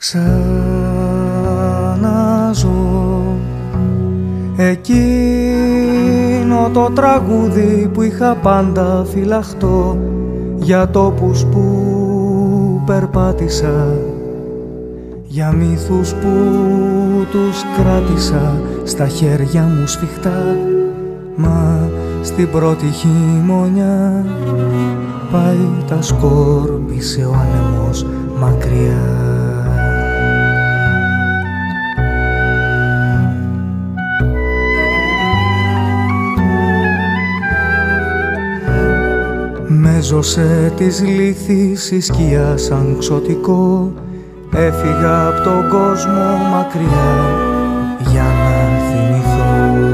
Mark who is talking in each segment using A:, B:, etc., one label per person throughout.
A: Ξαναζώ εκείνο το τραγούδι που είχα πάντα φυλαχτό, για τόπους που περπάτησα, για μύθους που τους κράτησα στα χέρια μου σφιχτά. Μα στην πρώτη χειμωνιά πάει τα σκόρπισε ο άνεμος μακριά. Μέζωσε της λύθης η σκιά σαν ξωτικό, έφυγα απ' τον κόσμο μακριά για να θυμηθώ.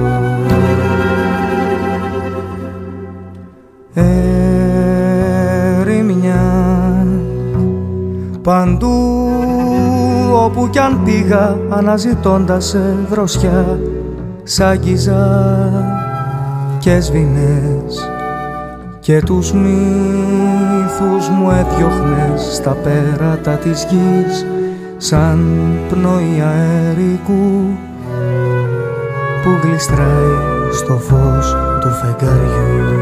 A: Ερημιά παντού όπου κι αν πήγα, αναζητώντας δροσιά, σ' άγγιζα και σβήνες και τους μύθους μου έδιωχνες στα πέρατα της γης, σαν πνοή αερικού που γλιστράει στο φως του φεγγαριού.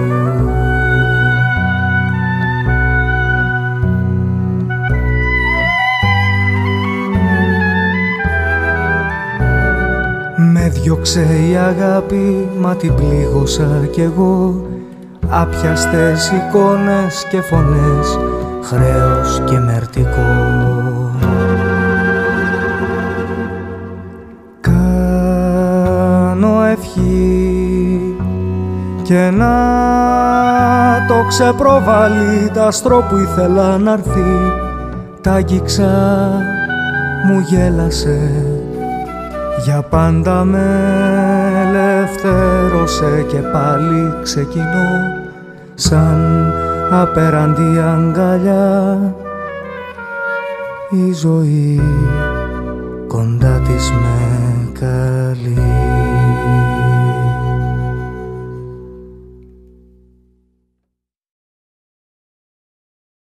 A: Με διώξε η αγάπη, μα την πλήγωσα κι εγώ, άπιαστες εικόνες και φωνές, χρέος και μερτικό. Κάνω ευχή και να το ξεπροβάλλει, τ' άστρο που ήθελα να έρθει, τ' άγγιξα, μου γέλασε, για πάντα με ελευθέρωσε και πάλι ξεκινώ, σαν απέραντη αγκαλιά, η ζωή κοντά της με καλεί.